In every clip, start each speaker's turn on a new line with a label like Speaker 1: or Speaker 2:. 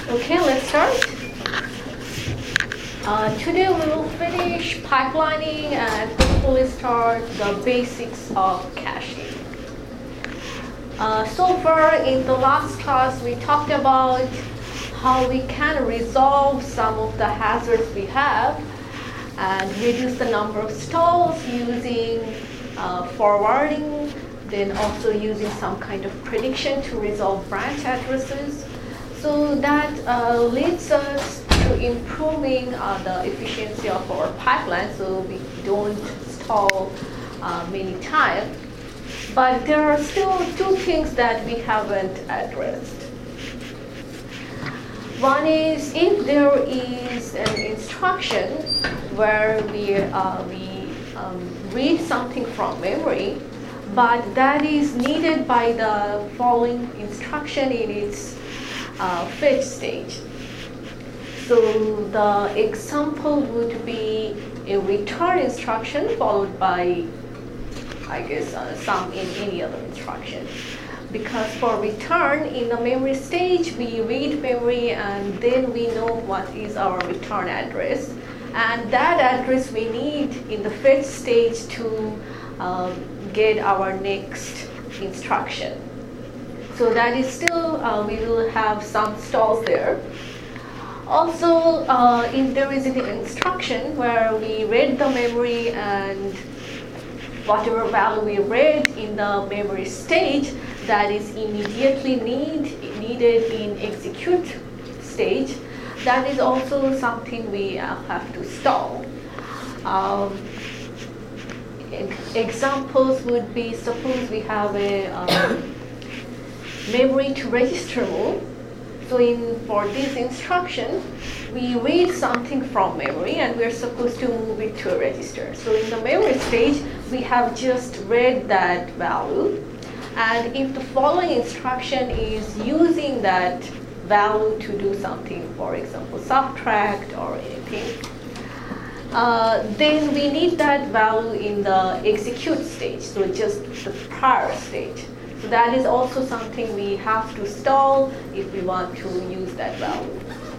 Speaker 1: Okay, let's start. Today we will finish pipelining and hopefully start the basics of caching. So far in the last class we talked about how we can resolve some of the hazards we have and reduce the number of stalls using forwarding, then also using some kind of prediction to resolve branch addresses. So that leads us to improving the efficiency of our pipeline so we don't stall many times. But there are still two things that we haven't addressed. One is if there is an instruction where we read something from memory, but that is needed by the following instruction in its fetch stage. So the example would be a return instruction followed by, I guess, some in any other instruction. Because for return in the memory stage, we read memory and then we know what is our return address. And that address we need in the fetch stage to get our next instruction. So that is still, we will have some stalls there. Also, if there is an instruction where we read the memory and whatever value we read in the memory stage, that is immediately needed in execute stage, that is also something we have to stall. Examples would be, suppose we have a memory to register move. So for this instruction, we read something from memory and we're supposed to move it to a register. So in the memory stage, we have just read that value. And if the following instruction is using that value to do something, for example, subtract or anything, then we need that value in the execute stage, so just the prior stage. So that is also something we have to stall if we want to use that value.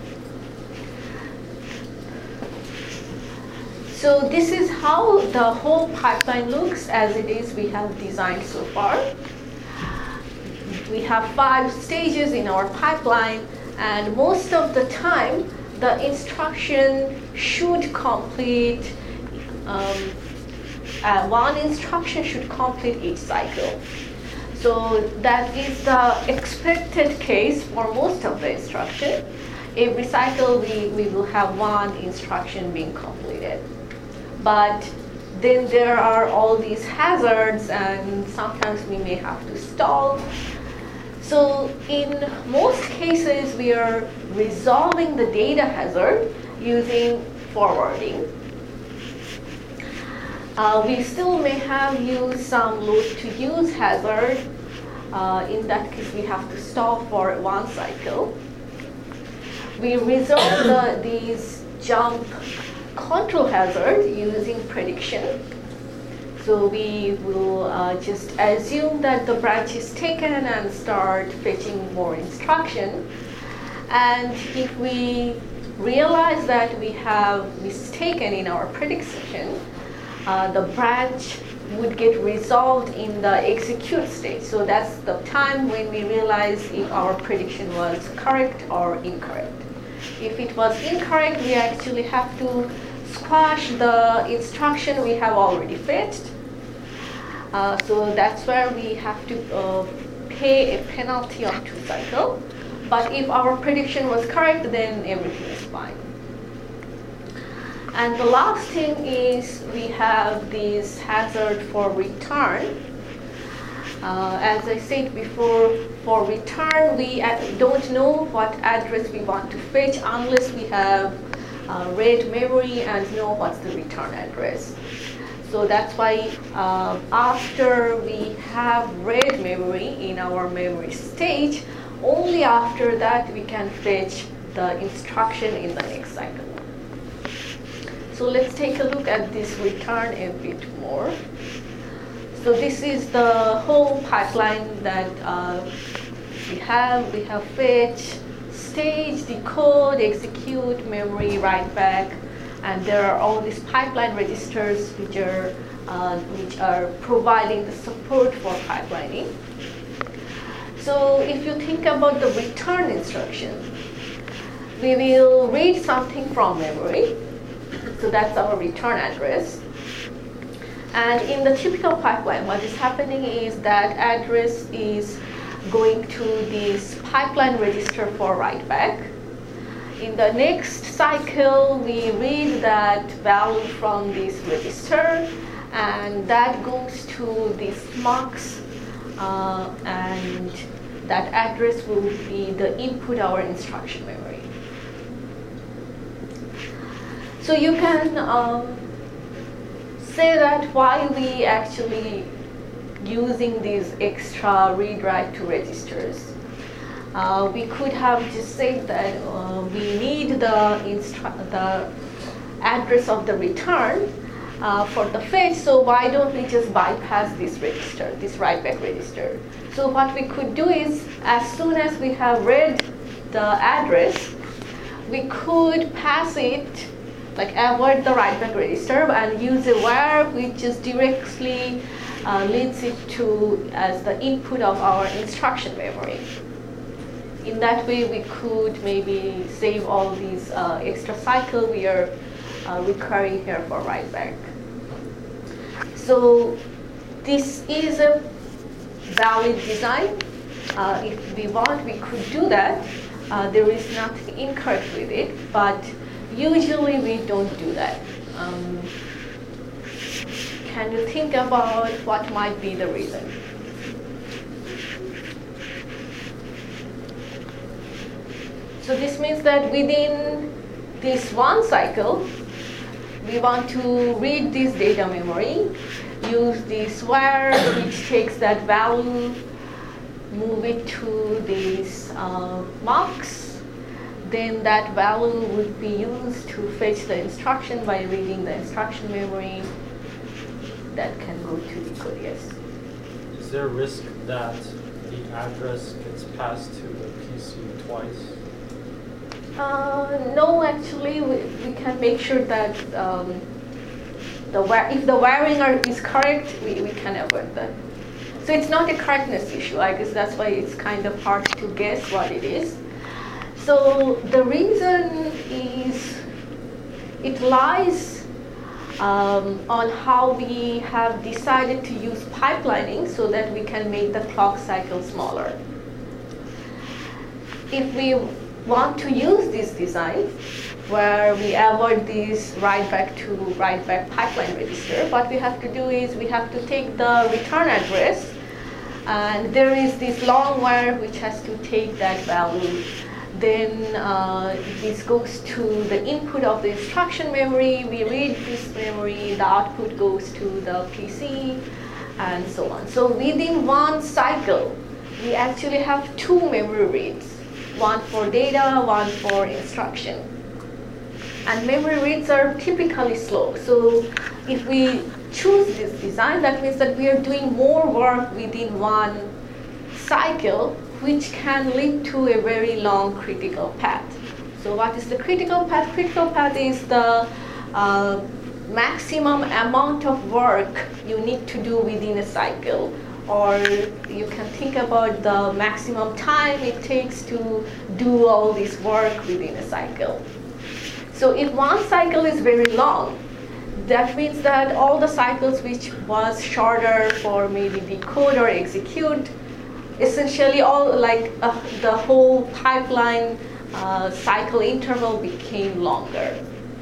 Speaker 1: So this is how the whole pipeline looks as it is we have designed so far. We have 5 stages in our pipeline, and most of the time the instruction should complete, one instruction should complete each cycle. So that is the expected case for most of the instruction. Every cycle we will have one instruction being completed. But then there are all these hazards and sometimes we may have to stall. So in most cases we are resolving the data hazard using forwarding. We still may have used some load to use hazard. In that case, we have to stall for one cycle. We resolve these jump control hazard using prediction. So we will just assume that the branch is taken and start fetching more instruction. And if we realize that we have mistaken in our prediction, the branch would get resolved in the execute stage. So that's the time when we realize if our prediction was correct or incorrect. If it was incorrect, we actually have to squash the instruction we have already fetched. So that's where we have to pay a penalty of 2 cycles. But if our prediction was correct, then everything is fine. And the last thing is we have this hazard for return. As I said before, for return we don't know what address we want to fetch unless we have read memory and know what's the return address. So that's why after we have read memory in our memory stage, only after that we can fetch the instruction in the next cycle. So let's take a look at this return a bit more. So this is the whole pipeline that we have fetch, stage, decode, execute, memory, write back, and there are all these pipeline registers which are providing the support for pipelining. So if you think about the return instruction, we will read something from memory. So that's our return address. And in the typical pipeline, what is happening is that address is going to this pipeline register for write back. In the next cycle, we read that value from this register, and that goes to this mux, and that address will be the input our instruction memory. So you can say that why we actually using these extra read-write to registers. We could have just said that we need the address of the return for the fetch, so why don't we just bypass this register, this write back register. So what we could do is, as soon as we have read the address, we could pass it, like avoid the write back register and use a where which just directly leads it to as the input of our instruction memory. In that way, we could maybe save all these extra cycle we are requiring here for write back. So this is a valid design. If we want, we could do that. There is nothing incorrect with it, but usually we don't do that. Can you think about what might be the reason? So this means that within this one cycle, we want to read this data memory, use this where which takes that value, move it to this mux. Then that value would be used to fetch the instruction by reading the instruction memory. That can go to decode, yes.
Speaker 2: Is there a risk that the address gets passed to the PC twice?
Speaker 1: No, actually, we can make sure that if the wiring is correct, we can avoid that. So it's not a correctness issue. I guess that's why it's kind of hard to guess what it is. So the reason is it lies on how we have decided to use pipelining so that we can make the clock cycle smaller. If we want to use this design where we avoid this write back pipeline register, what we have to do is we have to take the return address, and there is this long wire which has to take that value. Then this goes to the input of the instruction memory. We read this memory, the output goes to the PC, and so on. So within one cycle, we actually have two memory reads, one for data, one for instruction. And memory reads are typically slow. So if we choose this design, that means that we are doing more work within one cycle, which can lead to a very long critical path. So what is the critical path? Critical path is the maximum amount of work you need to do within a cycle, or you can think about the maximum time it takes to do all this work within a cycle. So if one cycle is very long, that means that all the cycles which was shorter for maybe decode or execute, essentially all the whole pipeline cycle interval became longer.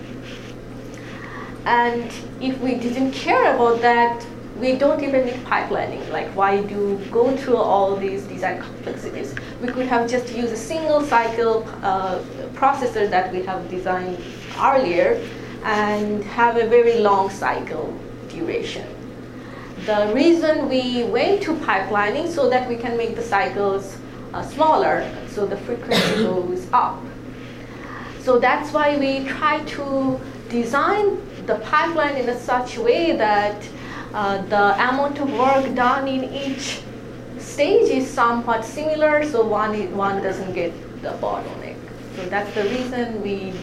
Speaker 1: And if we didn't care about that, we don't even need pipelining. Like, why do go through all these design complexities? We could have just used a single cycle processor that we have designed earlier and have a very long cycle duration. The reason we went to pipelining so that we can make the cycles smaller, so the frequency goes up. So that's why we try to design the pipeline in such a way that the amount of work done in each stage is somewhat similar, so one doesn't get the bottleneck. So that's the reason we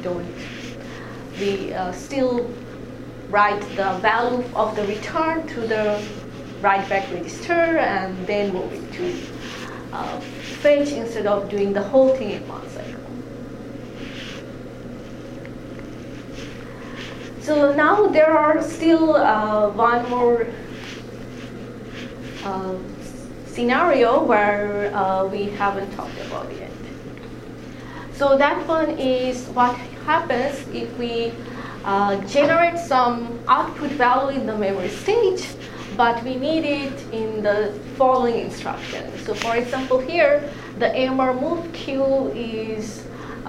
Speaker 1: still write the value of the return to the write back register and then move it to fetch instead of doing the whole thing in one cycle. So now there are still one more scenario where we haven't talked about yet. So that one is what happens if we generate some output value in the memory stage, but we need it in the following instruction. So for example here, the AMR move Q is,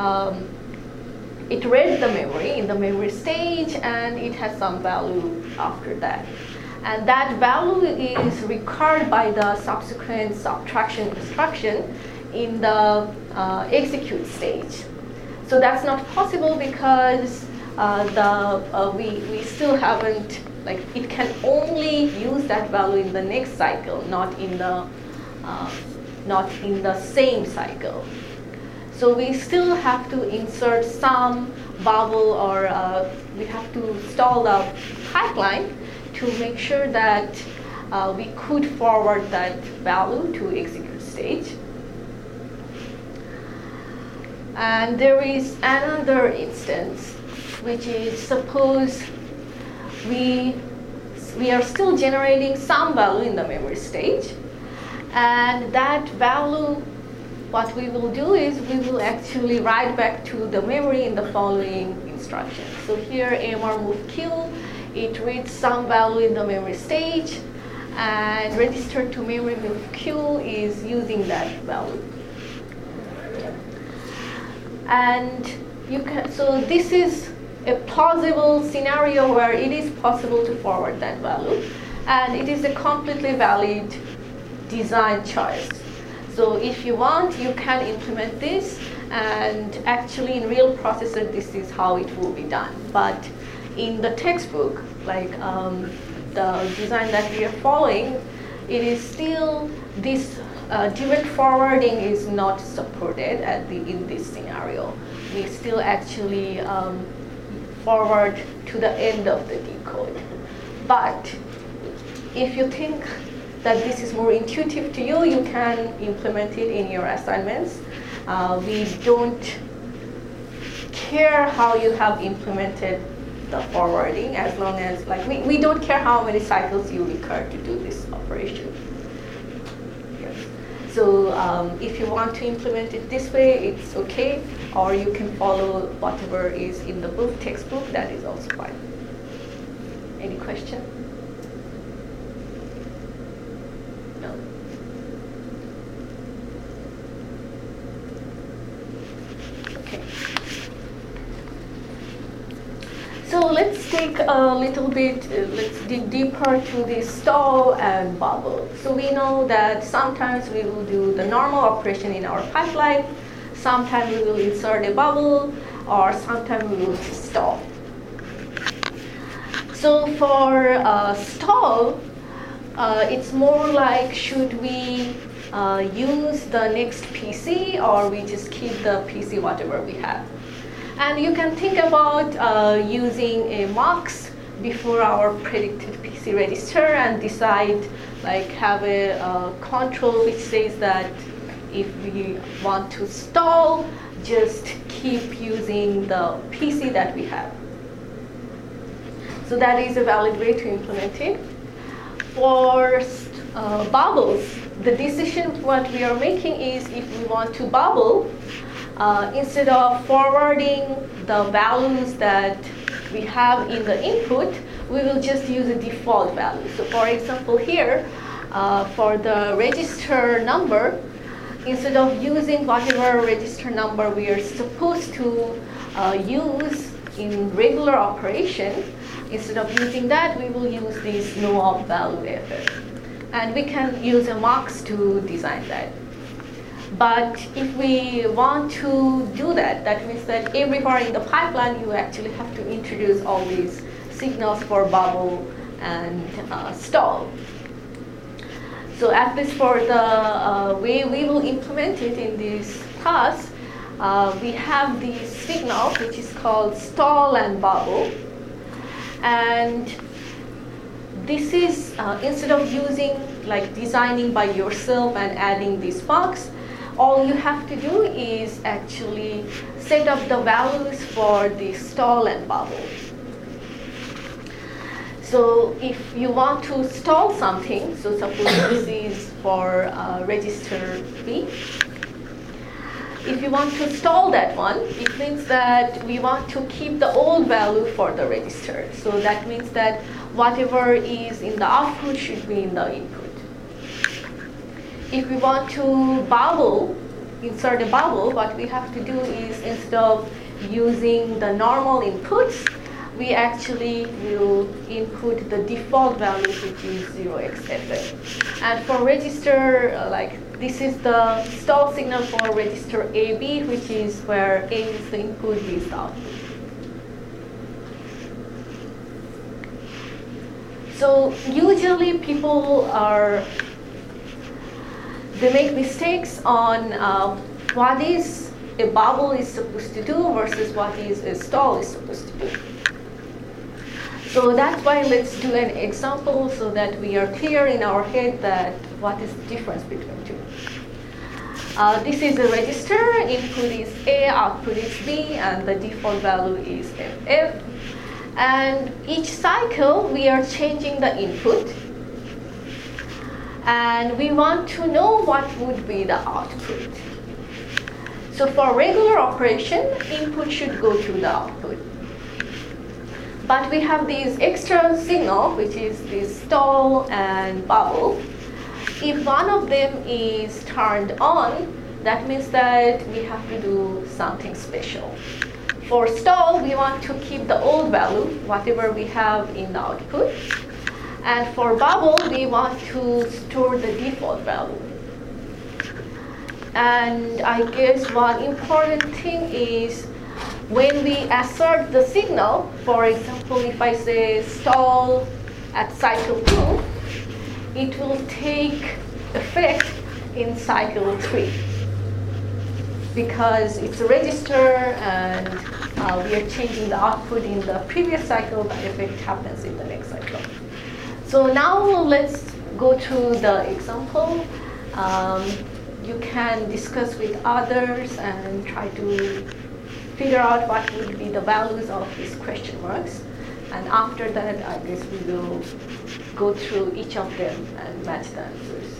Speaker 1: it read the memory in the memory stage and it has some value after that. And that value is recalled by the subsequent subtraction instruction in the execute stage. So that's not possible because we still haven't, like, it can only use that value in the next cycle, not in the same cycle. So we still have to insert some bubble, or we have to stall the pipeline to make sure that we could forward that value to execute stage. And there is another instance, which is suppose we are still generating some value in the memory stage, and that value, what we will do is we will actually write back to the memory in the following instruction. So here AMR move Q, it reads some value in the memory stage, and register to memory move Q is using that value. And you can, so this is a plausible scenario where it is possible to forward that value, and it is a completely valid design choice. So if you want, you can implement this, and actually in real processor this is how it will be done. But in the textbook, like the design that we are following, it is still this direct forwarding is not supported in this scenario. We still actually forward to the end of the decode. But if you think that this is more intuitive to you, you can implement it in your assignments. We don't care how you have implemented the forwarding, as long as, like, we don't care how many cycles you recur to do this operation. Yes. So if you want to implement it this way, it's okay, or you can follow whatever is in the book, textbook, that is also fine. Any question? No? Okay. So let's take a little bit, let's dig deeper to this stall and bubble. So we know that sometimes we will do the normal operation in our pipeline, sometimes we will insert a bubble, or sometimes we will stall. So for stall, it's more like, should we use the next PC, or we just keep the PC whatever we have? And you can think about using a mux before our predicted PC register and decide, like, have a control which says that if we want to stall, just keep using the PC that we have. So that is a valid way to implement it. For bubbles, the decision what we are making is, if we want to bubble, instead of forwarding the values that we have in the input, we will just use a default value. So for example here, for the register number, instead of using whatever register number we are supposed to use in regular operation, instead of using that, we will use this no-op value effort. And we can use a mux to design that. But if we want to do that, that means that everywhere in the pipeline, you actually have to introduce all these signals for bubble and stall. So at least for the way we will implement it in this class, we have the signal which is called stall and bubble. And this is, instead of using, like designing by yourself and adding these bugs, all you have to do is actually set up the values for the stall and bubble. So if you want to stall something, so suppose this is for register B. If you want to stall that one, it means that we want to keep the old value for the register. So that means that whatever is in the output should be in the input. If we want to bubble, insert a bubble, what we have to do is, instead of using the normal inputs, we actually will input the default value, which is 0xFF. And for register, like this is the stall signal for register AB, which is where A is the input, B is the output. So usually people they make mistakes on what is a bubble is supposed to do versus what is a stall is supposed to do. So that's why let's do an example so that we are clear in our head that what is the difference between two. This is a register, input is A, output is B, and the default value is FF. And each cycle we are changing the input. And we want to know what would be the output. So for regular operation, input should go to the output. But we have this extra signal, which is this stall and bubble. If one of them is turned on, that means that we have to do something special. For stall, we want to keep the old value, whatever we have in the output. And for bubble, we want to store the default value. And I guess one important thing is when we assert the signal, for example, if I say stall at cycle 2, it will take effect in cycle 3. Because it's a register and we are changing the output in the previous cycle, that effect happens in the next cycle. So now let's go to the example. You can discuss with others and try to figure out what would be the values of these question marks. And after that, I guess we will go through each of them and match the answers.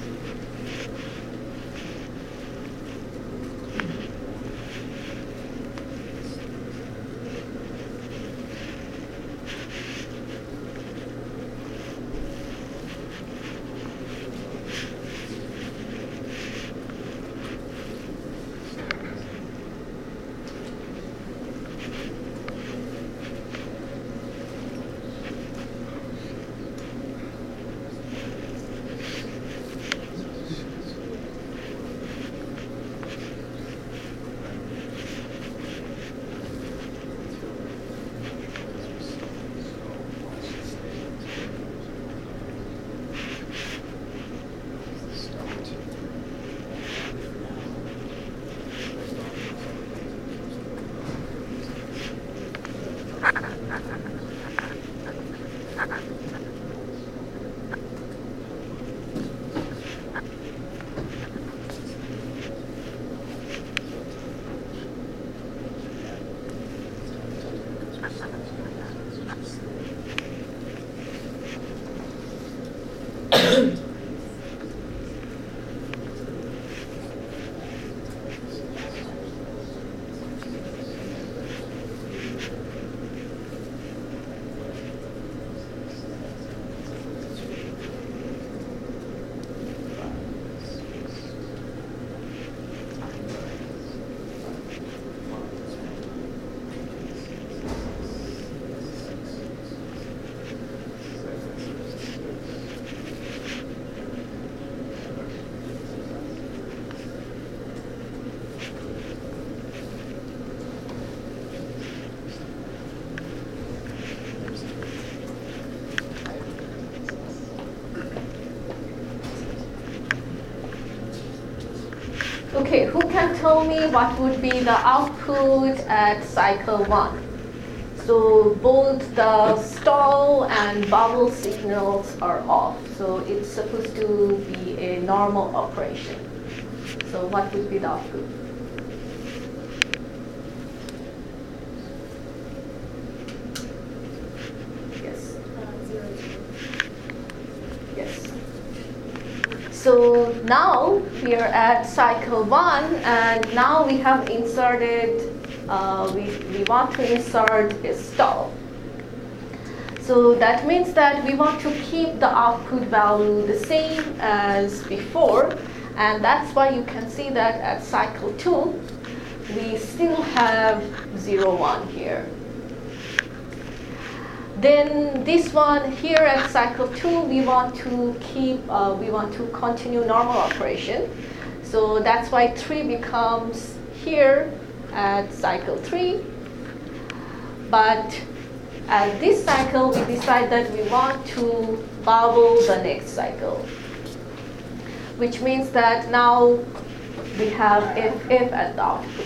Speaker 1: can tell me what would be the output at cycle 1? So both the stall and bubble signals are off. So it's supposed to be a normal operation. So what would be the output? Yes.
Speaker 3: 0.
Speaker 1: Yes. So now we are at cycle 1, and now we have inserted, we want to insert a stall. So that means that we want to keep the output value the same as before, and that's why you can see that at cycle 2, we still have 0, 1 here. Then this one here at cycle 2, we want to continue normal operation. So that's why 3 becomes here at cycle 3. But at this cycle, we decide that we want to bubble the next cycle, which means that now we have FF at the output.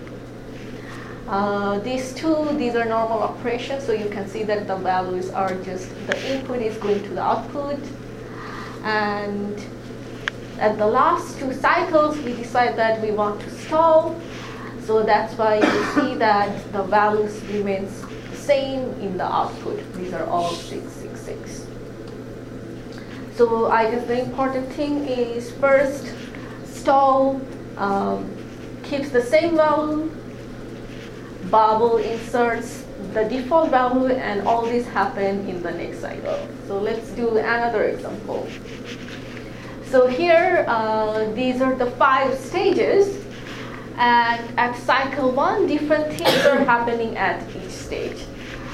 Speaker 1: These are normal operations, so you can see that the values are just, the input is going to the output. And at the last 2 cycles, we decide that we want to stall. So that's why you see that the values remains the same in the output. These are all 6, 6, 6. So I guess the important thing is first, stall keeps the same value, bubble inserts the default value, and all this happen in the next cycle. So let's do another example. So here, these are the 5 stages, and at cycle 1, different things are happening at each stage.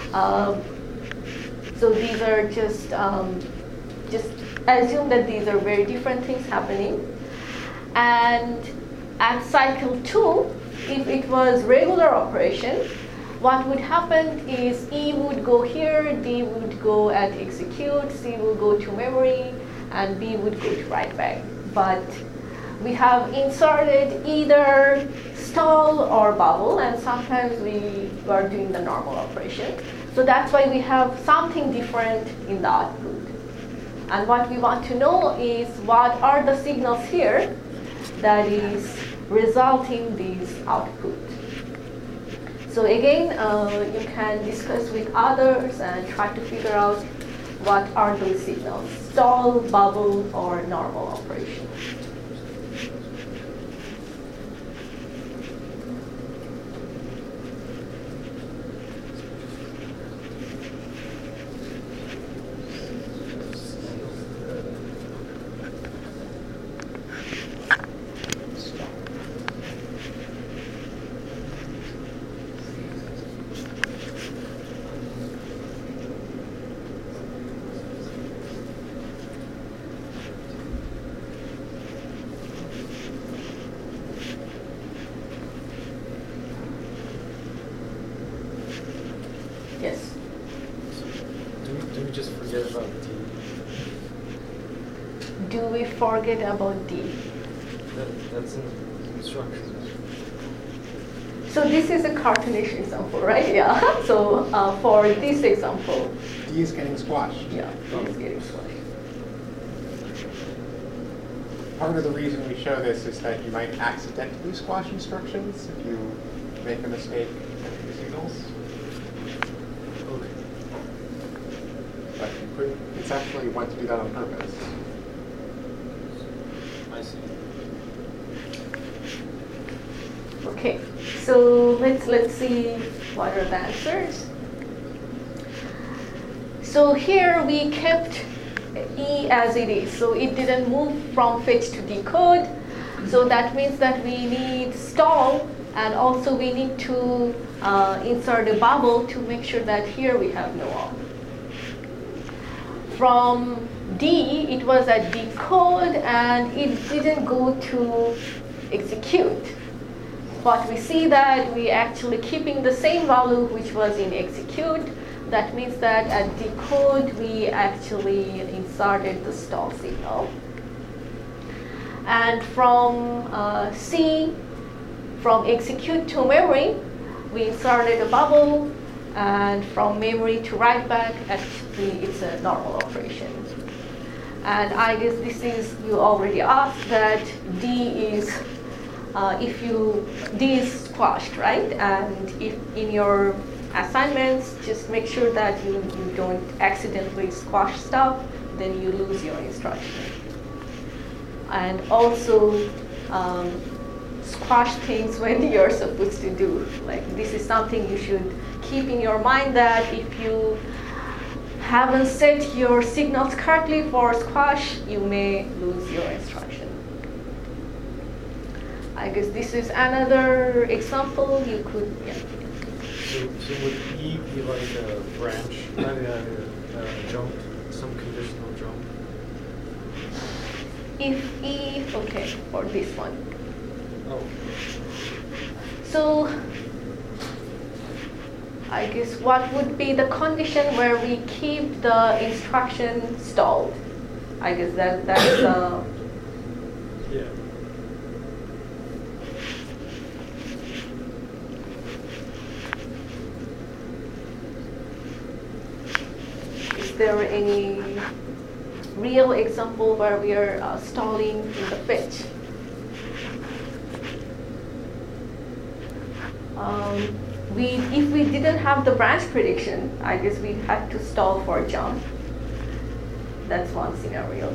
Speaker 1: So these are just assume that these are very different things happening. And at cycle 2, if it was regular operation, what would happen is E would go here, D would go at execute, C would go to memory, and B would go to write back. But we have inserted either stall or bubble, and sometimes we are doing the normal operation. So that's why we have something different in the output. And what we want to know is what are the signals here that is resulting these output. So again, you can discuss with others and try to figure out what are those signals, stall, bubble, or normal operation. Yes.
Speaker 2: Do we just forget about D?
Speaker 1: Do we forget about D?
Speaker 2: That's an instruction.
Speaker 1: So this is a cartoonish example, right? Yeah. So for this example,
Speaker 4: D is getting squashed.
Speaker 1: yeah, D is getting squashed.
Speaker 4: Part of the reason we show this is that you might accidentally squash instructions if you make a mistake entering the signals.
Speaker 2: Okay.
Speaker 4: But you could, it's actually want to do that on purpose.
Speaker 2: I see.
Speaker 1: Okay, so let's see what are the answers. So here we kept E as it is, so it didn't move from fetch to decode. So that means that we need stall, and also we need to insert a bubble to make sure that here we have no off. From D, it was at decode, and it didn't go to execute. But we see that we actually keeping the same value which was in execute. That means that at decode, we actually inserted the stall signal. And from C, from execute to memory, we inserted a bubble, and from memory to write back, actually it's a normal operation. And I guess this is, you already asked that D is, D is squashed, right? And if in your assignments, just make sure that you don't accidentally squash stuff, then you lose your instruction. And also squash things when you're supposed to do. Like, this is something you should keep in your mind, that if you haven't set your signals correctly for squash, you may lose your instruction. I guess this is another example you could, yeah.
Speaker 2: So would E be like a branch, a jump, some conditional jump?
Speaker 1: If E, okay, for this one.
Speaker 2: Oh.
Speaker 1: So I guess what would be the condition where we keep the instruction stalled? I guess that's the...
Speaker 2: Yeah.
Speaker 1: Is there any real example where we are stalling in the fetch? If we didn't have the branch prediction, I guess we had to stall for jump. That's one scenario.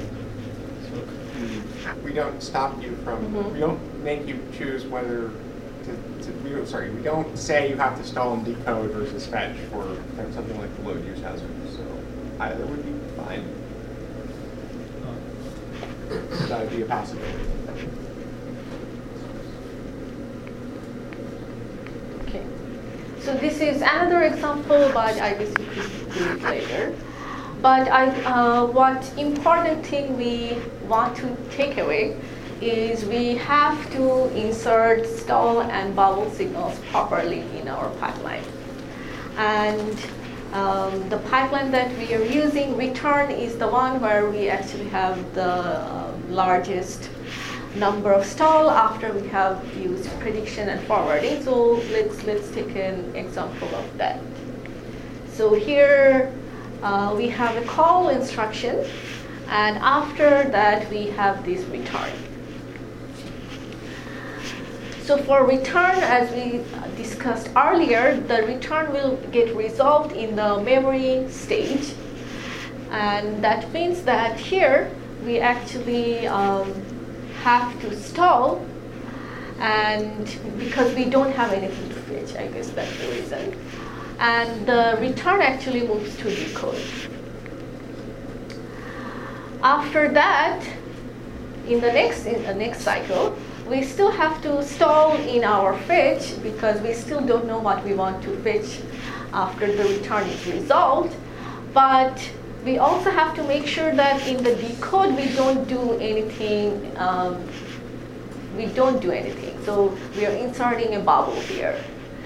Speaker 4: We don't stop you from, we don't make you choose whether we don't say you have to stall and decode versus fetch for something like the load use hazard. So either would be fine. That would be a possibility.
Speaker 1: Okay. So this is another example, but I guess we could do it later. But what important thing we want to take away is we have to insert stall and bubble signals properly in our pipeline. And the pipeline that we are using, return, is the one where we actually have the largest number of stall after we have used prediction and forwarding. So let's take an example of that. So here we have a call instruction, and after that we have this return. So for return, as we discussed earlier, the return will get resolved in the memory stage, and that means that here we actually have to stall, and because we don't have anything to fetch, I guess that's the reason. And the return actually moves to decode. After that, in the next cycle, we still have to stall in our fetch because we still don't know what we want to fetch after the return is resolved. But we also have to make sure that in the decode we don't do anything. So we are inserting a bubble here.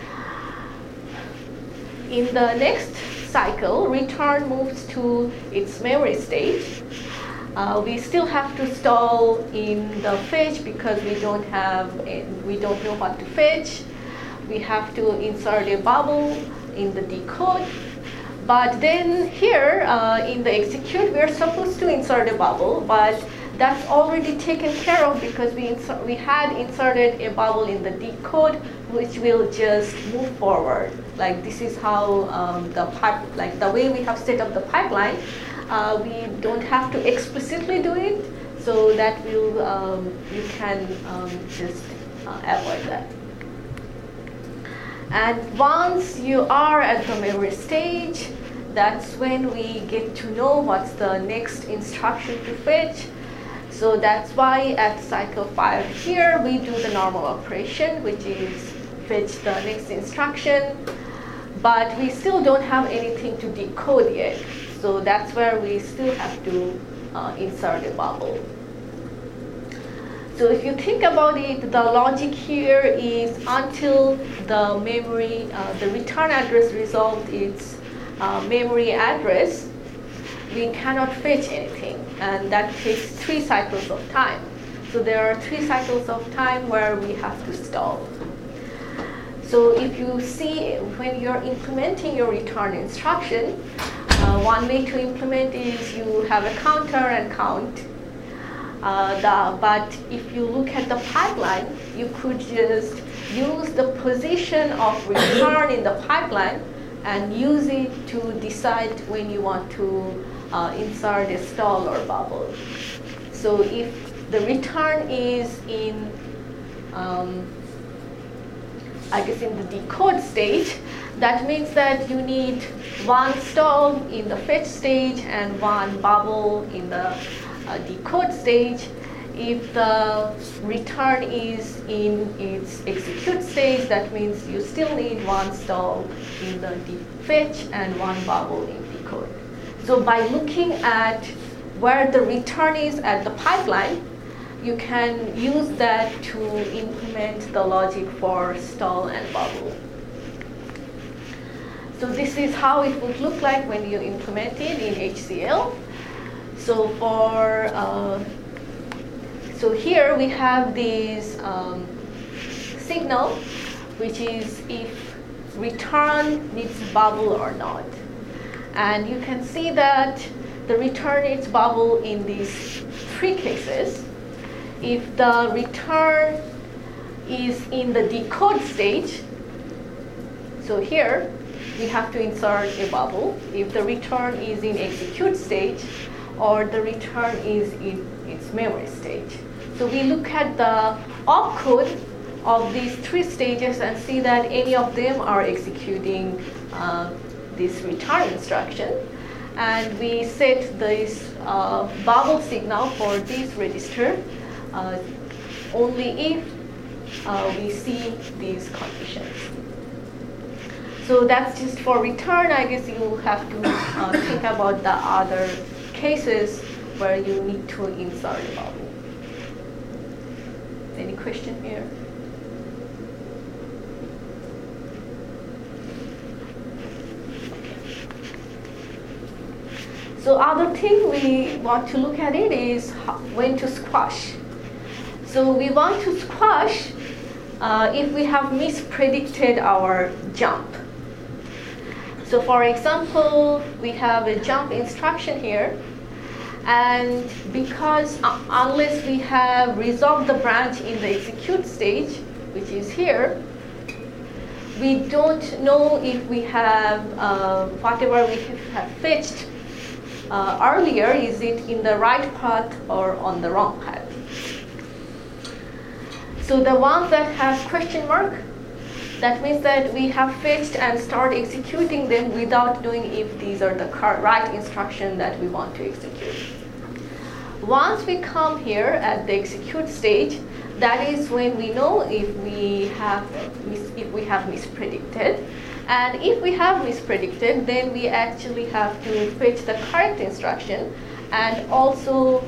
Speaker 1: In the next cycle, return moves to its memory stage. We still have to stall in the fetch because we don't know what to fetch. We have to insert a bubble in the decode. But then here in the execute, we are supposed to insert a bubble, but that's already taken care of because we had inserted a bubble in the decode, which will just move forward. Like, this is how the way we have set up the pipeline. We don't have to explicitly do it, so that will you can just avoid that. And once you are at the memory stage, that's when we get to know what's the next instruction to fetch. So that's why at cycle 5 here, we do the normal operation, which is fetch the next instruction. But we still don't have anything to decode yet. So that's where we still have to insert a bubble. So if you think about it, the logic here is until the memory, the return address resolved its memory address, we cannot fetch anything. And that takes 3 cycles of time. So there are 3 cycles of time where we have to stall. So if you see when you're implementing your return instruction, one way to implement is you have a counter and count. But if you look at the pipeline, you could just use the position of return in the pipeline and use it to decide when you want to insert a stall or bubble. So if the return is in, I guess in the decode stage, that means that you need one stall in the fetch stage and one bubble in the decode stage. If the return is in its execute stage, that means you still need one stall in the fetch and one bubble in decode. So by looking at where the return is at the pipeline, you can use that to implement the logic for stall and bubble. So this is how it would look like when you implement it in HCL. So so here we have this signal, which is if return needs bubble or not. And you can see that the return needs bubble in these three cases. If the return is in the decode stage, so here we have to insert a bubble. If the return is in execute stage, or the return is in its memory stage. So we look at the opcode of these three stages and see that any of them are executing this return instruction. And we set this bubble signal for this register only if we see these conditions. So that's just for return. I guess you have to think about the other cases where you need to insert a bubble. Any question here? So other thing we want to look at it is when to squash. So we want to squash if we have mispredicted our jump. So for example, we have a jump instruction here, and because unless we have resolved the branch in the execute stage, which is here, we don't know if we have whatever we have fetched earlier, is it in the right path or on the wrong path. So the ones that have question mark, that means that we have fetched and start executing them without knowing if these are the right instruction that we want to execute. Once we come here at the execute stage, that is when we know if we have mispredicted. And if we have mispredicted, then we actually have to fetch the correct instruction and also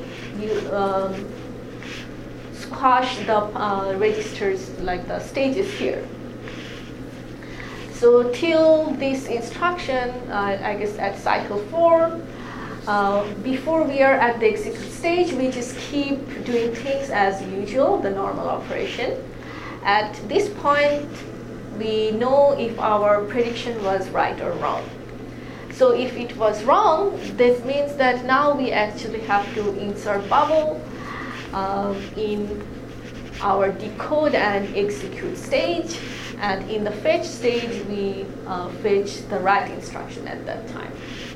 Speaker 1: squash the registers, like the stages here. So till this instruction, I guess at cycle 4, before we are at the execute stage, we just keep doing things as usual, the normal operation. At this point, we know if our prediction was right or wrong. So if it was wrong, this means that now we actually have to insert bubble in our decode and execute stage. And in the fetch stage, we fetch the right instruction at that time.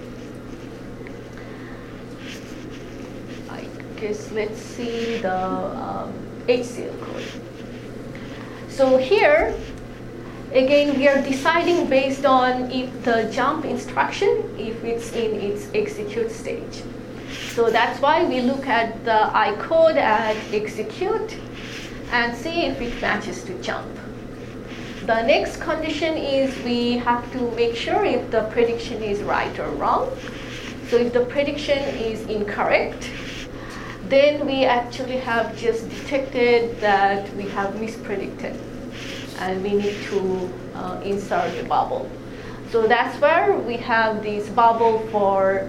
Speaker 1: I guess let's see the HCL code. So here, again, we are deciding based on if the jump instruction, if it's in its execute stage. So that's why we look at the I-code at execute and see if it matches to jump. The next condition is we have to make sure if the prediction is right or wrong. So if the prediction is incorrect, then we actually have just detected that we have mispredicted and we need to insert a bubble. So that's where we have this bubble for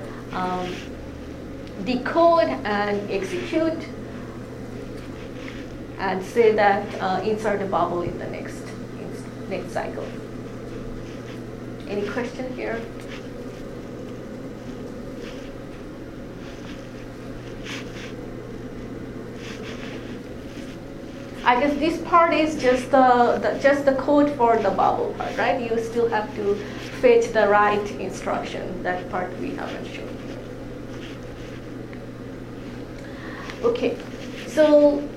Speaker 1: decode and execute, and say that insert a bubble in the next next cycle. Any question here? I guess this part is just the code for the bubble part, right? You still have to fetch the right instruction. That part we haven't shown here. Okay, so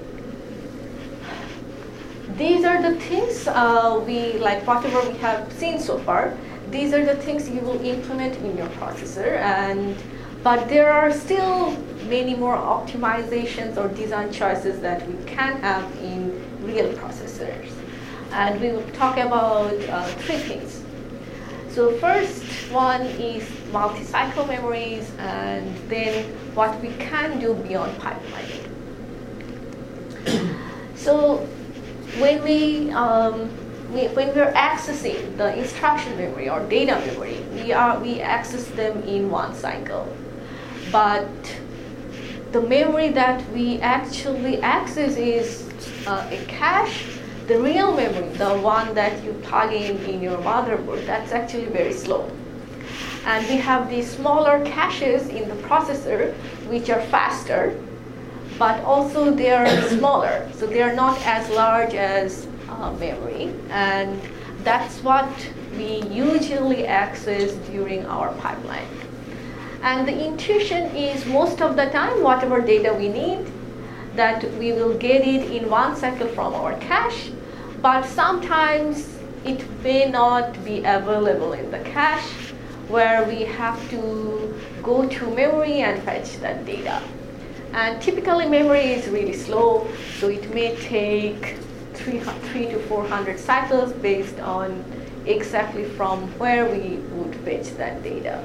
Speaker 1: these are the things whatever we have seen so far. These are the things you will implement in your processor, but there are still many more optimizations or design choices that we can have in real processors. And we will talk about 3 things. So first one is multi-cycle memories, and then what we can do beyond pipelining. So when we're accessing the instruction memory or data memory, we access them in one cycle. But the memory that we actually access is a cache. The real memory, the one that you plug in your motherboard, that's actually very slow. And we have these smaller caches in the processor, which are faster, but also they are smaller. So they are not as large as memory. And that's what we usually access during our pipeline. And the intuition is most of the time, whatever data we need, that we will get it in one cycle from our cache, but sometimes it may not be available in the cache, where we have to go to memory and fetch that data. And typically memory is really slow, so it may take 300 to 400 cycles based on exactly from where we would fetch that data.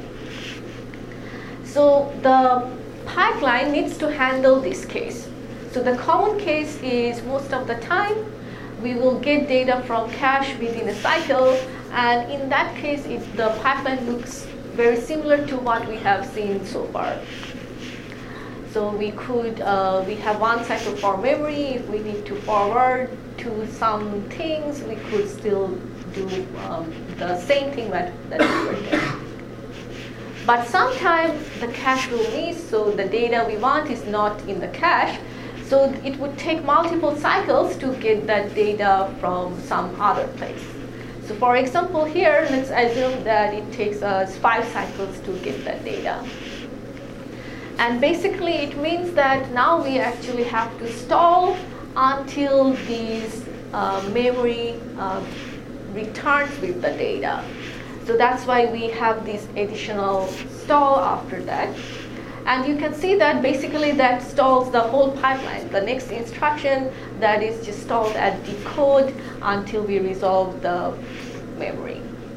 Speaker 1: So the pipeline needs to handle this case. So the common case is most of the time we will get data from cache within a cycle, and in that case the pipeline looks very similar to what we have seen so far. So we have one cycle for memory. If we need to forward to some things, we could still do the same thing that we were doing. But sometimes the cache will miss, so the data we want is not in the cache. So it would take multiple cycles to get that data from some other place. So for example here, let's assume that it takes us 5 cycles to get that data. And basically it means that now we actually have to stall until this memory returns with the data. So that's why we have this additional stall after that. And you can see that basically that stalls the whole pipeline. The next instruction that is just stalled at decode until we resolve the memory.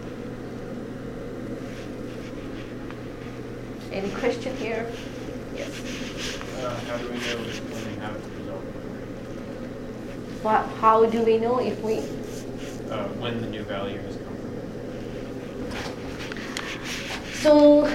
Speaker 1: Any question here? Yes.
Speaker 3: How do we know when they have resolved memory?
Speaker 1: How do we know if we?
Speaker 3: When the new value has come.
Speaker 1: So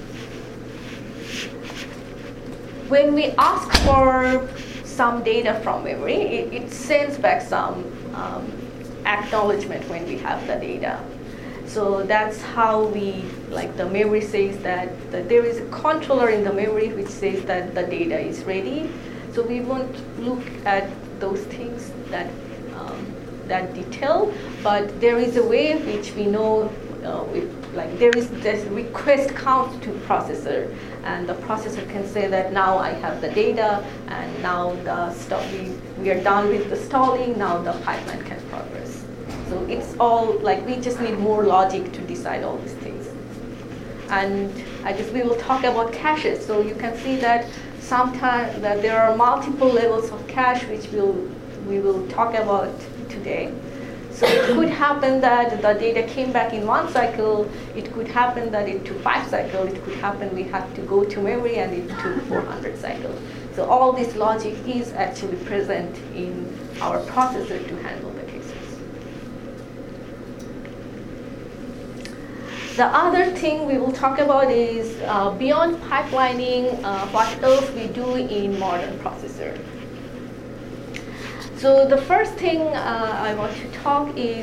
Speaker 1: when we ask for some data from memory, it sends back some acknowledgement when we have the data. So that's how the memory says that there is a controller in the memory which says that the data is ready. So we won't look at those things that detail, but there is a way which we know there is this request count to processor, and the processor can say that now I have the data, and now we are done with the stalling, now the pipeline can progress. So it's all we just need more logic to decide all these things. And I guess we will talk about caches. So you can see that sometimes that there are multiple levels of cache which we will talk about today. So it could happen that the data came back in one cycle. It could happen that it took 5 cycles. It could happen we had to go to memory and it took 400 cycles. So all this logic is actually present in our processor to handle the cases. The other thing we will talk about is beyond pipelining, what else we do in modern processor. So the first thing I want to talk is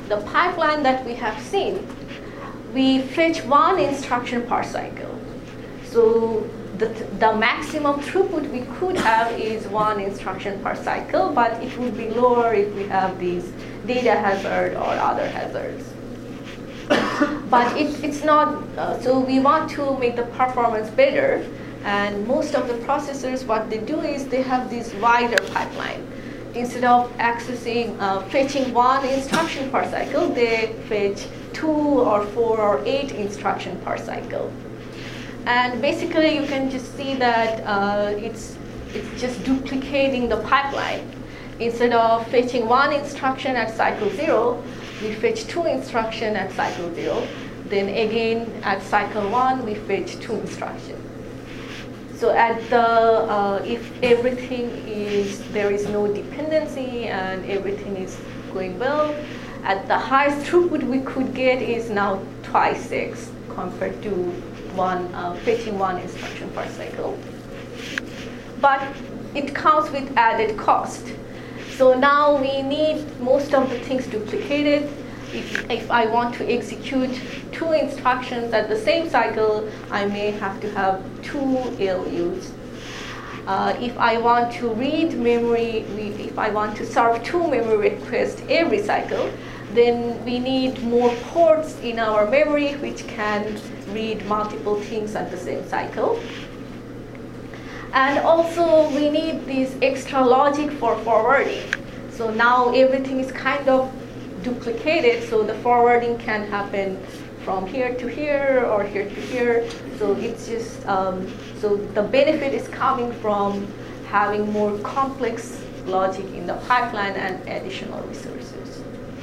Speaker 1: the pipeline that we have seen, we fetch one instruction per cycle. So the maximum throughput we could have is one instruction per cycle, but it would be lower if we have these data hazard or other hazards. But it's not, so we want to make the performance better, and most of the processors, what they do is they have this wider pipeline. Instead of accessing, fetching one instruction per cycle, they fetch 2 or 4 or 8 instructions per cycle. And basically you can just see that it's just duplicating the pipeline. Instead of fetching one instruction at cycle 0, we fetch 2 instructions at cycle 0. Then again at cycle 1, we fetch 2 instructions. So at the, if everything is, there is no dependency and everything is going well, at the highest throughput we could get is now twice 6 compared to fetching one instruction per cycle. But it comes with added cost. So now we need most of the things duplicated. If I want to execute 2 instructions at the same cycle, I may have to have 2 ALUs. If I want to read memory, if I want to serve 2 memory requests every cycle, then we need more ports in our memory which can read multiple things at the same cycle. And also we need this extra logic for forwarding. So now everything is kind of duplicated, so the forwarding can happen from here to here or here to here. So it's just, so the benefit is coming from having more complex logic in the pipeline and additional resources.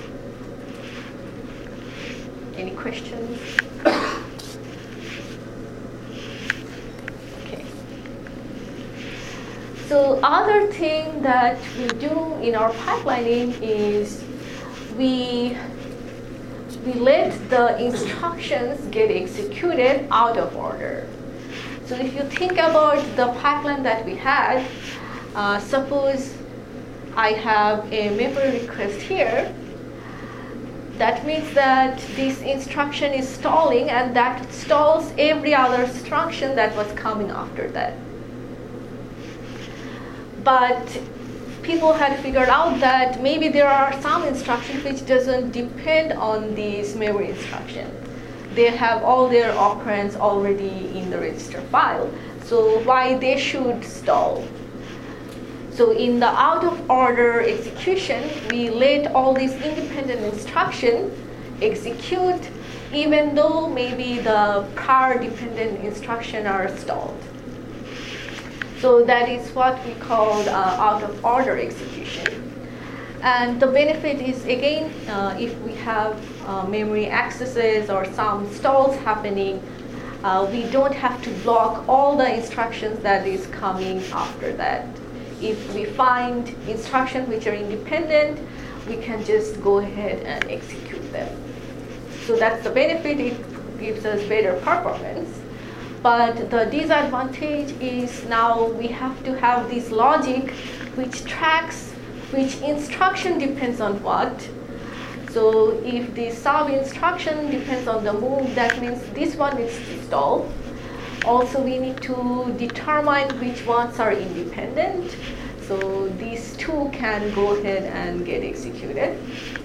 Speaker 1: Any questions? Okay. So other thing that we do in our pipelining is we let the instructions get executed out of order. So if you think about the pipeline that we had, suppose I have a memory request here. That means that this instruction is stalling, and that stalls every other instruction that was coming after that. But people had figured out that maybe there are some instructions which doesn't depend on this memory instruction. They have all their operands already in the register file. So why they should stall? So in the out of order execution, we let all these independent instructions execute even though maybe the prior dependent instructions are stalled. So that is what we call out of order execution. And the benefit is, again, if we have memory accesses or some stalls happening, we don't have to block all the instructions that is coming after that. If we find instructions which are independent, we can just go ahead and execute them. So that's the benefit. It gives us better performance. But the disadvantage is now we have to have this logic which tracks which instruction depends on what. So if the sub instruction depends on the move, that means this one is to stall. Also, we need to determine which ones are independent. So these two can go ahead and get executed.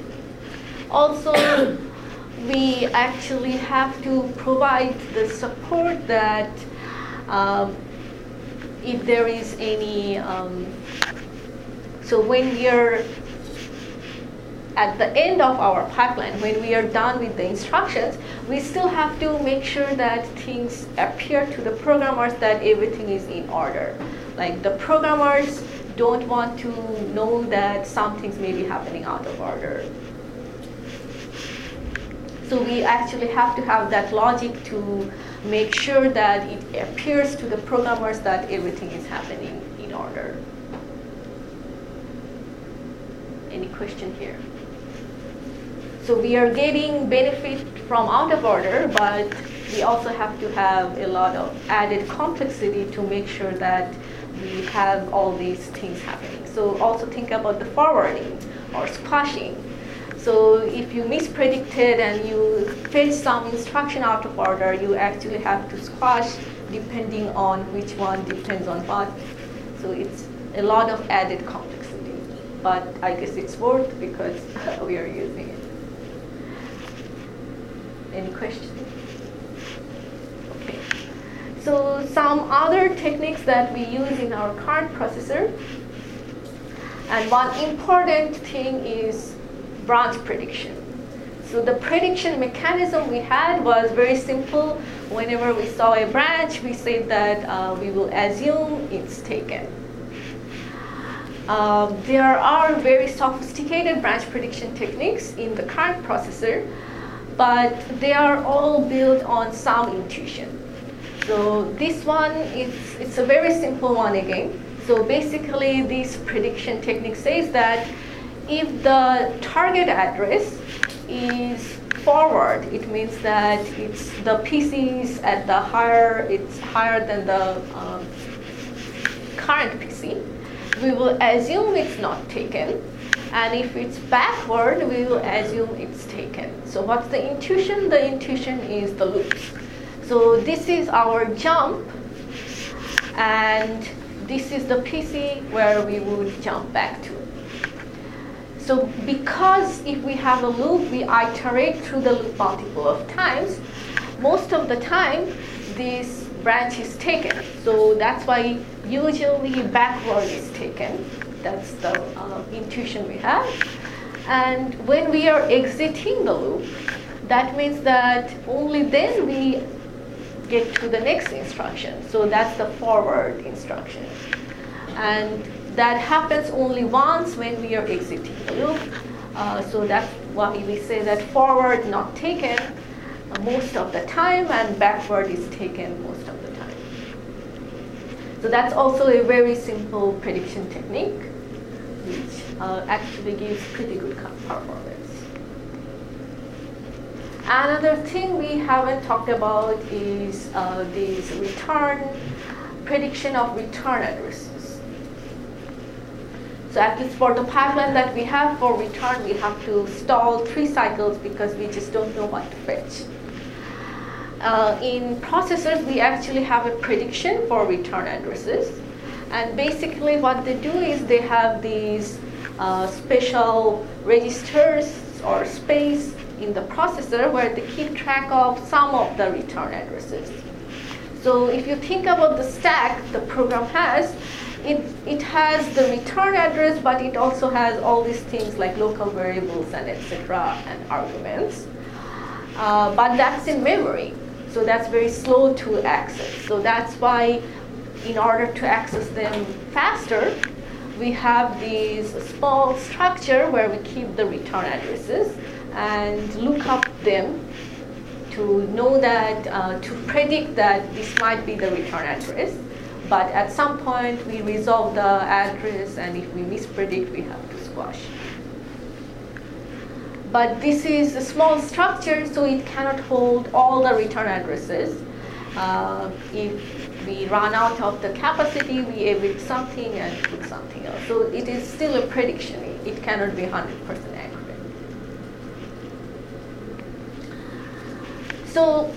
Speaker 1: Also, we actually have to provide the support that if there is any, so when we are at the end of our pipeline, when we are done with the instructions, we still have to make sure that things appear to the programmers that everything is in order. Like the programmers don't want to know that some things may be happening out of order. So we actually have to have that logic to make sure that it appears to the programmers that everything is happening in order. Any question here? So we are getting benefit from out of order, but we also have to have a lot of added complexity to make sure that we have all these things happening. So also think about the forwarding or squashing. So So if you mispredicted and you fetch some instruction out of order, you actually have to squash depending on which one depends on what. So it's a lot of added complexity, but I guess it's worth because we are using it. Any questions? Okay. So some other techniques that we use in our card processor, and one important thing is branch prediction. So the prediction mechanism we had was very simple. Whenever we saw a branch, we said that we will assume it's taken. There are very sophisticated branch prediction techniques in the card processor, but they are all built on some intuition. So this one, it's a very simple one again. So basically, this prediction technique says that if the target address is forward, it means that it's the PC is at the higher, it's higher than the current PC. We will assume it's not taken. And if it's backward, we will assume it's taken. So what's the intuition? The intuition is the loops. So this is our jump, and this is the PC where we would jump back to. So because if we have a loop, we iterate through the loop multiple of times, most of the time this branch is taken. So that's why usually backward is taken. That's the intuition we have. And when we are exiting the loop, that means that only then we get to the next instruction. So that's the forward instruction. And that happens only once when we are exiting the loop. So that's why we say that forward not taken most of the time and backward is taken most of the time. So that's also a very simple prediction technique, which actually gives pretty good performance. Another thing we haven't talked about is this prediction of return addresses. So at least for the pipeline that we have for return, we have to stall 3 cycles because we just don't know what to fetch. In processors, we actually have a prediction for return addresses. And basically what they do is they have these special registers or space in the processor where they keep track of some of the return addresses. So if you think about the stack the program has, it has the return address, but it also has all these things like local variables and etc. and arguments. But that's in memory, so that's very slow to access. So that's why in order to access them faster, we have this small structure where we keep the return addresses and look up them to know that, to predict that this might be the return address. But at some point, we resolve the address, and if we mispredict, we have to squash. But this is a small structure, so it cannot hold all the return addresses. If we run out of the capacity, we omit something and put something else. So it is still a prediction. It cannot be 100% accurate. So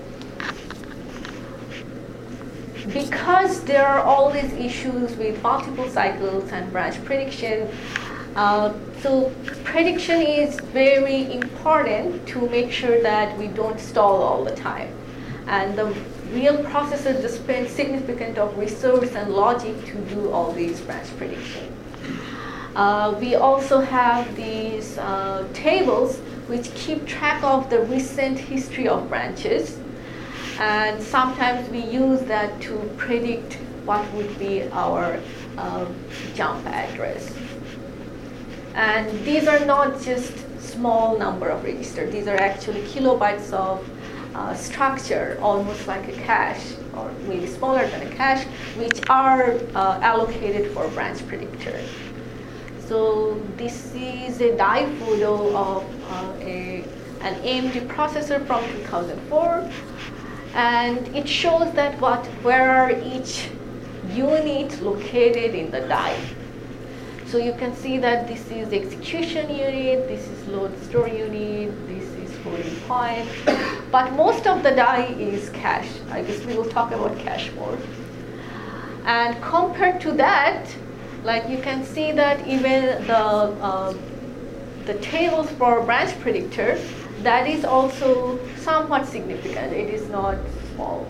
Speaker 1: because there are all these issues with multiple cycles and branch prediction, so prediction is very important to make sure that we don't stall all the time. And the real processor just spends significant of resource and logic to do all these branch prediction. We also have these tables which keep track of the recent history of branches. And sometimes we use that to predict what would be our jump address. And these are not just small number of registers. These are actually kilobytes of structure, almost like a cache, or maybe smaller than a cache, which are allocated for branch predictor. So this is a die photo of an AMD processor from 2004. And it shows that where are each unit located in the die. So you can see that this is execution unit, this is load store unit, this is floating point, but most of the die is cache. I guess we will talk about cache more. And compared to that, like you can see that even the tables for branch predictor, that is also somewhat significant. It is not small.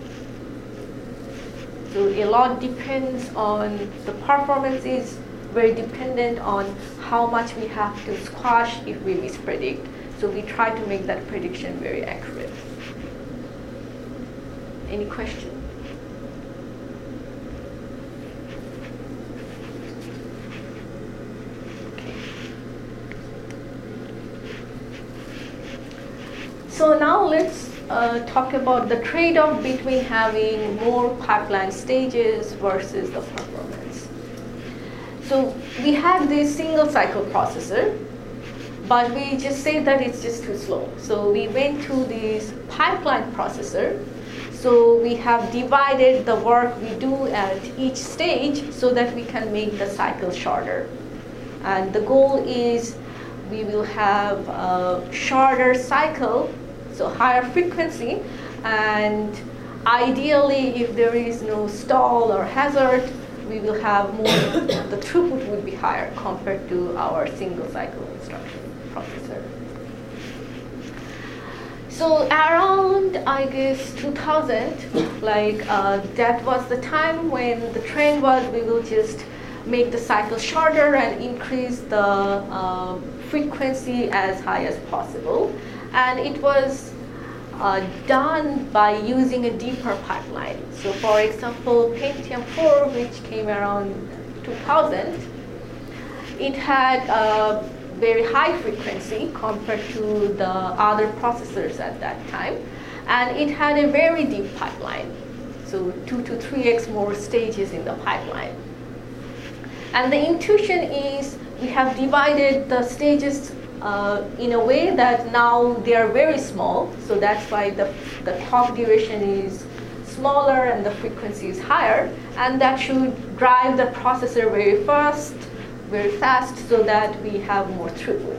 Speaker 1: So a lot depends on the performance is very dependent on how much we have to squash if we mispredict. So we try to make that prediction very accurate. Any question? Okay. So now let's talk about the trade-off between having more pipeline stages versus the performance. So we had this single cycle processor, but we just say that it's just too slow. So we went to this pipeline processor. So we have divided the work we do at each stage so that we can make the cycle shorter. And the goal is we will have a shorter cycle, so higher frequency, and ideally if there is no stall or hazard, we will have more, the throughput would be higher compared to our single cycle instruction processor. So around, I guess, 2000, like that was the time when the trend was we will just make the cycle shorter and increase the frequency as high as possible. And it was done by using a deeper pipeline. So for example, Pentium 4, which came around 2000, it had a very high frequency compared to the other processors at that time. And it had a very deep pipeline, so 2 to 3x more stages in the pipeline. And the intuition is we have divided the stages in a way that now they are very small, so that's why the clock duration is smaller and the frequency is higher, and that should drive the processor very fast so that we have more throughput.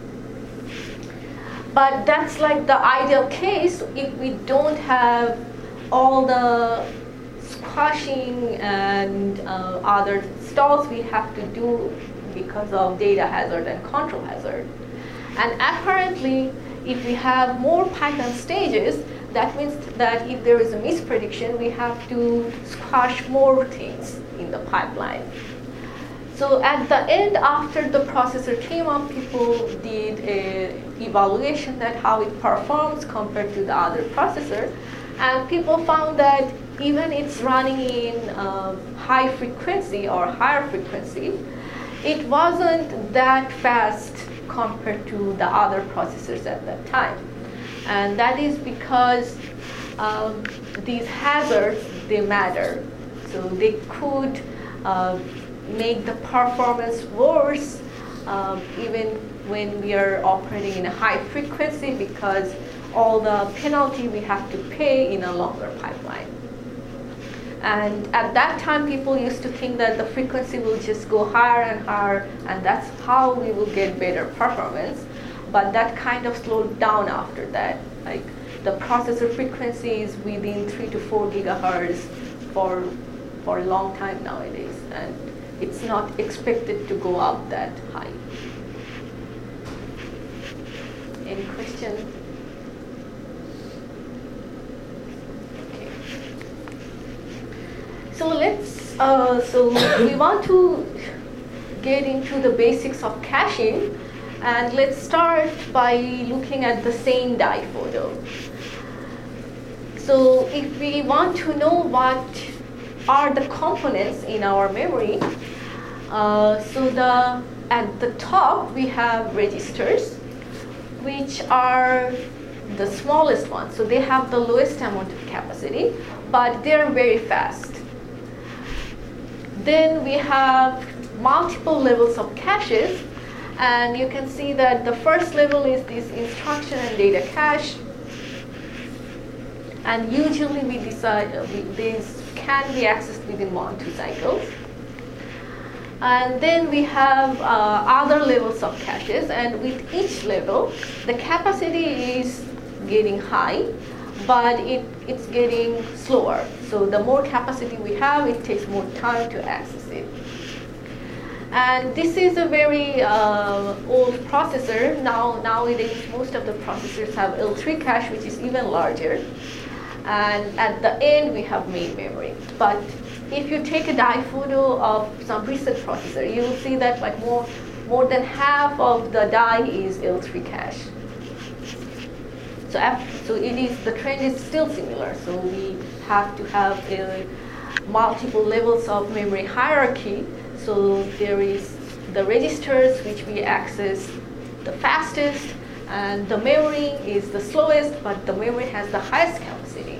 Speaker 1: But that's like the ideal case if we don't have all the squashing and other stalls we have to do because of data hazard and control hazard. And apparently, if we have more Python stages, that means that if there is a misprediction, we have to squash more things in the pipeline. So at the end, after the processor came up, people did an evaluation that how it performs compared to the other processor. And people found that even it's running in high frequency or higher frequency, it wasn't that fast compared to the other processors at that time. And that is because these hazards, they matter. So they could make the performance worse even when we are operating in a high frequency because all the penalty we have to pay in a longer pipeline. And at that time, people used to think that the frequency will just go higher and higher, and that's how we will get better performance. But that kind of slowed down after that. Like the processor frequency is within 3 to 4 gigahertz for a long time nowadays, and it's not expected to go up that high. Any questions? So we want to get into the basics of caching, and let's start by looking at the same die photo. So if we want to know what are the components in our memory, at the top we have registers, which are the smallest ones. So they have the lowest amount of capacity, but they're very fast. Then we have multiple levels of caches, and you can see that the first level is this instruction and data cache. And usually we decide these can be accessed within 1-2 cycles. And then we have other levels of caches, and with each level, the capacity is getting high, but it's getting slower. So the more capacity we have, it takes more time to access it. And this is a very old processor. Nowadays, most of the processors have L3 cache, which is even larger. And at the end, we have main memory. But if you take a die photo of some recent processor, you will see that like more than half of the die is L3 cache. So the trend is still similar. So we have to have multiple levels of memory hierarchy. So there is the registers which we access the fastest, and the memory is the slowest, but the memory has the highest capacity.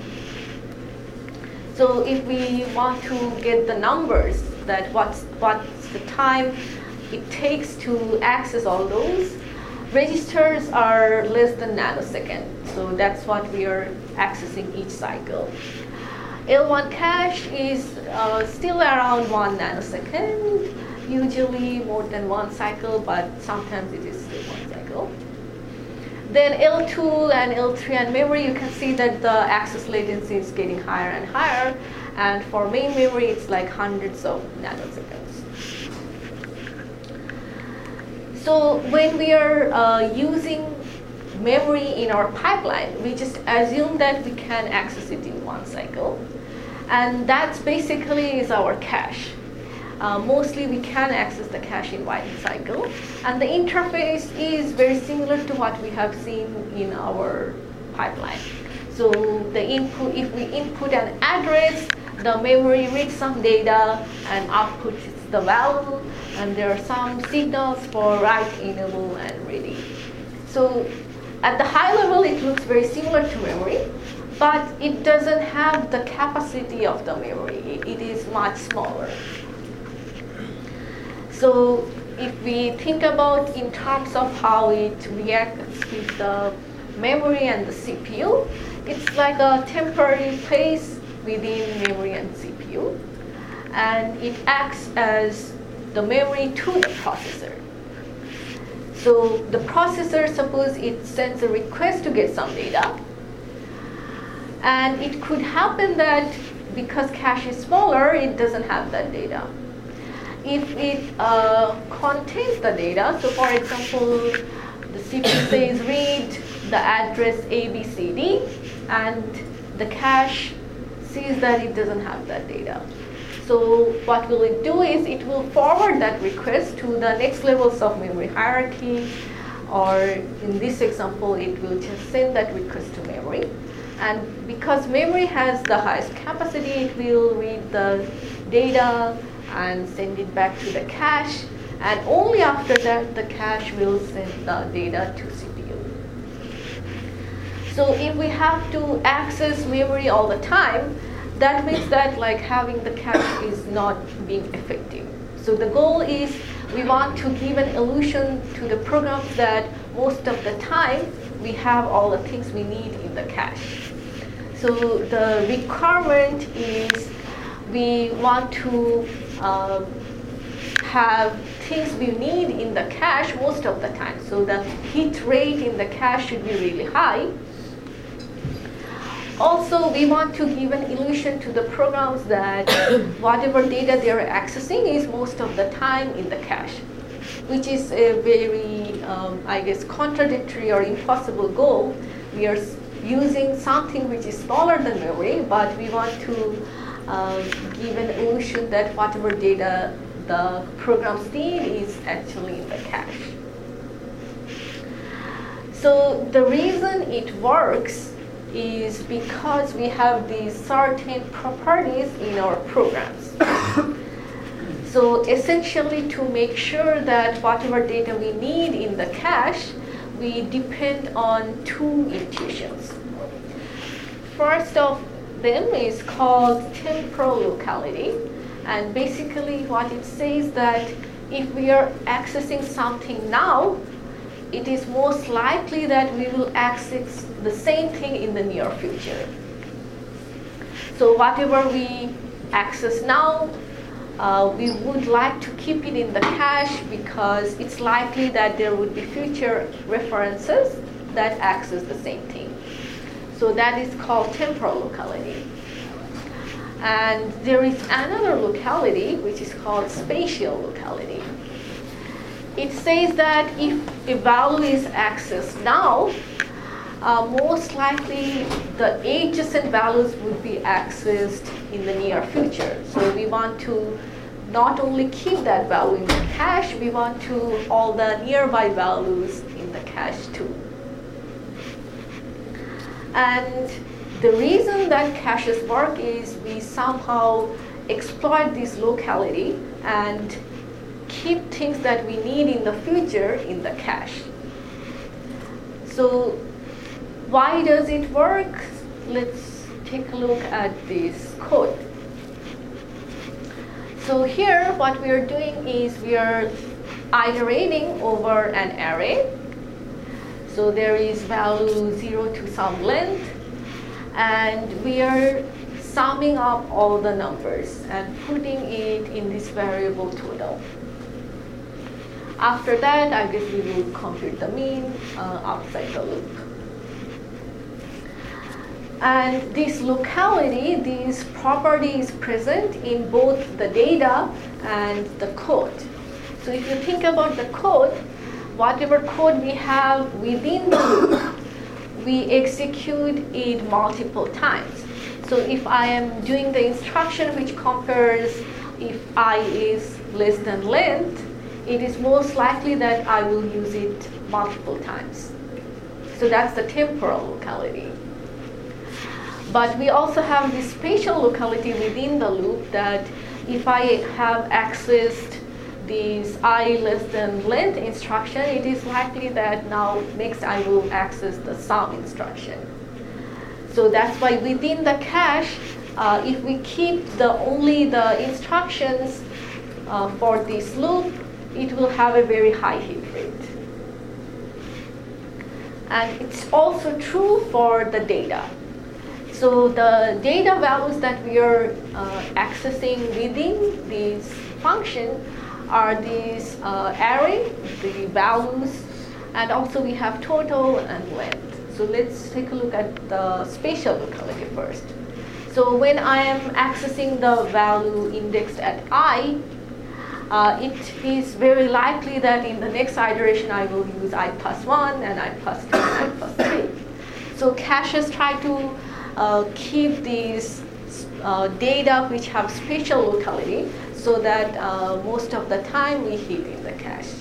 Speaker 1: So if we want to get the numbers, that what's the time it takes to access all those, registers are less than nanosecond. So that's what we are accessing each cycle. L1 cache is still around 1 nanosecond, usually more than 1 cycle, but sometimes it is still 1 cycle. Then L2 and L3 and memory, you can see that the access latency is getting higher and higher. And for main memory, it's like hundreds of nanoseconds. So when we are using memory in our pipeline, we just assume that we can access it in 1 cycle. And that's basically is our cache. Mostly we can access the cache in 1 cycle. And the interface is very similar to what we have seen in our pipeline. So the input, if we input an address, the memory reads some data and outputs the value, and there are some signals for write, enable, and ready. So at the high level, it looks very similar to memory, but it doesn't have the capacity of the memory. It is much smaller. So if we think about in terms of how it reacts with the memory and the CPU, it's like a temporary place within memory and CPU. And it acts as the memory to the processor. So the processor, suppose it sends a request to get some data. And it could happen that because cache is smaller, it doesn't have that data. If it contains the data, so for example, the CPU says read the address ABCD, and the cache sees that it doesn't have that data. So what will it do is it will forward that request to the next levels of memory hierarchy, or in this example, it will just send that request to memory. And because memory has the highest capacity, it will read the data and send it back to the cache, and only after that the cache will send the data to CPU. So if we have to access memory all the time, that means that like having the cache is not being effective. So the goal is we want to give an illusion to the programs that most of the time we have all the things we need in the cache. So the requirement is we want to have things we need in the cache most of the time. So the hit rate in the cache should be really high. Also, we want to give an illusion to the programs that whatever data they are accessing is most of the time in the cache, which is a very, I guess, contradictory or impossible goal. We are using something which is smaller than memory, but we want to give an illusion that whatever data the programs need is actually in the cache. So the reason it works is because we have these certain properties in our programs. So essentially, to make sure that whatever data we need in the cache, we depend on two intuitions. First of them is called temporal locality, and basically what it says that if we are accessing something now, it is most likely that we will access the same thing in the near future. So whatever we access now, we would like to keep it in the cache because it's likely that there would be future references that access the same thing. So that is called temporal locality. And there is another locality which is called spatial locality. It says that if a value is accessed now, most likely the adjacent values would be accessed in the near future. So we want to not only keep that value in the cache, we want to all the nearby values in the cache too. And the reason that caches work is we somehow exploit this locality and keep things that we need in the future in the cache. So why does it work? Let's take a look at this code. So here what we are doing is we are iterating over an array. So there is value 0 to some length, and we are summing up all the numbers and putting it in this variable total. After that, I guess we will compute the mean outside the loop. And this locality, this property is present in both the data and the code. So if you think about the code, whatever code we have within the loop, we execute it multiple times. So if I am doing the instruction which compares if I is less than length, it is most likely that I will use it multiple times. So that's the temporal locality. But we also have this spatial locality within the loop that if I have accessed this I less than length instruction, it is likely that now next I will access the sum instruction. So that's why within the cache, if we keep only the instructions for this loop, it will have a very high hit rate. And it's also true for the data. So the data values that we are accessing within this function are these array, the values, and also we have total and length. So let's take a look at the spatial locality first. So when I am accessing the value indexed at I, it is very likely that in the next iteration I will use I plus 1 and I plus 2 and I plus 3. So caches try to keep these data which have spatial locality so that most of the time we hit in the cache.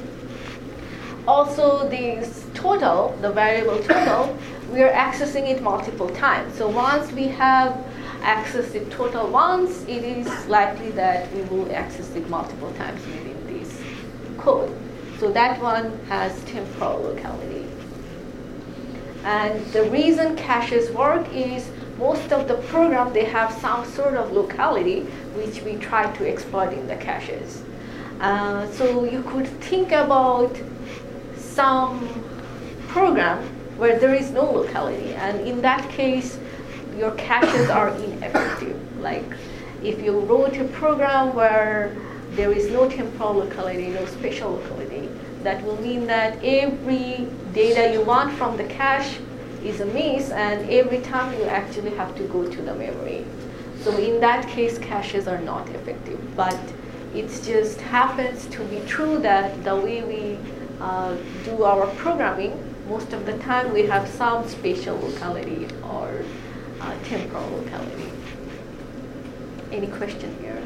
Speaker 1: Also this total, the variable total, we are accessing it multiple times. So once we have accessed it total once, it is likely that we will access it multiple times within this code. So that one has temporal locality. And the reason caches work is most of the program, they have some sort of locality which we try to exploit in the caches. So you could think about some program where there is no locality, and in that case your caches are ineffective. Like if you wrote a program where there is no temporal locality, no spatial locality, that will mean that every data you want from the cache is a miss, and every time you actually have to go to the memory. So in that case, caches are not effective. But it just happens to be true that the way we do our programming, most of the time we have some spatial locality or temporal locality. Any question here?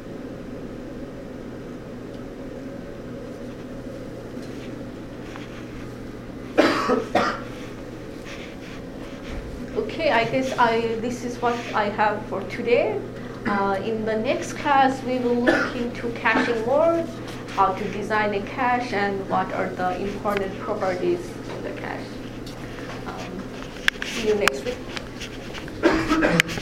Speaker 1: Okay, I guess this is what I have for today. In the next class, we will look into caching more, how to design a cache, and what are the important properties in the cache. See you next week.